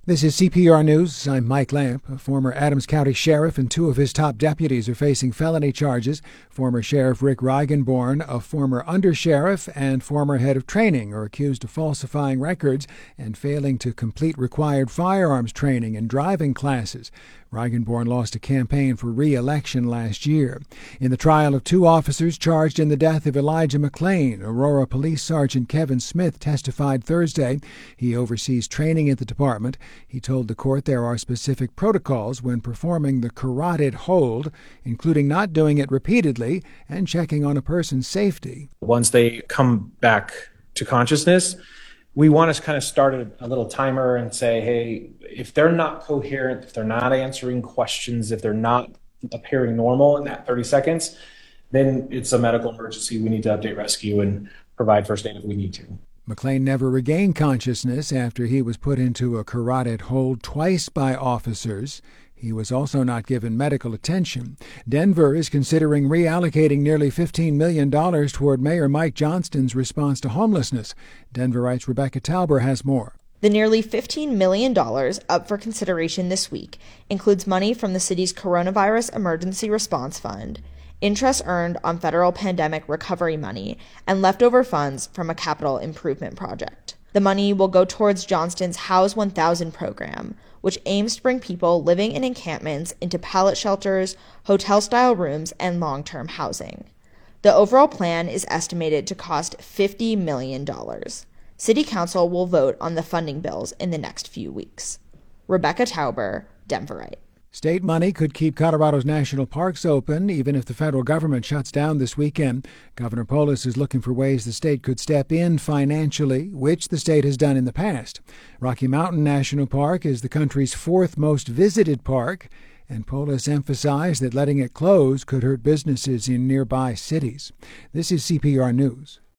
This is CPR News. I'm Mike Lamp. A former Adams County sheriff and two of his top deputies are facing felony charges. Former Sheriff Rick Reigenborn, a former undersheriff and former head of training, are accused of falsifying records and failing to complete required firearms training and driving classes. Reigenborn lost a campaign for re-election last year. In the trial of two officers charged in the death of Elijah McClain, Aurora Police Sergeant Kevin Smith testified Thursday. He oversees training at the department. He told the court there are specific protocols when performing the carotid hold, including not doing it repeatedly and checking on a person's safety. Once they come back to consciousness, we want to kind of start a little timer and say, hey, if they're not coherent, if they're not answering questions, if they're not appearing normal in that 30 seconds, then it's a medical emergency. We need to update rescue and provide first aid if we need to. McClain never regained consciousness after he was put into a carotid hold twice by officers. He was also not given medical attention. Denver is considering reallocating nearly $15 million toward Mayor Mike Johnston's response to homelessness. Denverite's Rebecca Tauber has more. The nearly $15 million up for consideration this week includes money from the city's Coronavirus Emergency Response Fund, interest earned on federal pandemic recovery money, and leftover funds from a capital improvement project. The money will go towards Johnston's House 1000 program, which aims to bring people living in encampments into pallet shelters, hotel-style rooms, and long-term housing. The overall plan is estimated to cost $50 million. City Council will vote on the funding bills in the next few weeks. Rebecca Tauber, Denverite. State money could keep Colorado's national parks open even if the federal government shuts down this weekend. Governor Polis is looking for ways the state could step in financially, which the state has done in the past. Rocky Mountain National Park is the country's fourth most visited park, and Polis emphasized that letting it close could hurt businesses in nearby cities. This is CPR News.